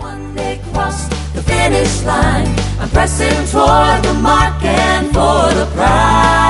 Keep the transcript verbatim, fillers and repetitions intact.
They crossed the finish line. I'm pressing toward the mark and for the prize.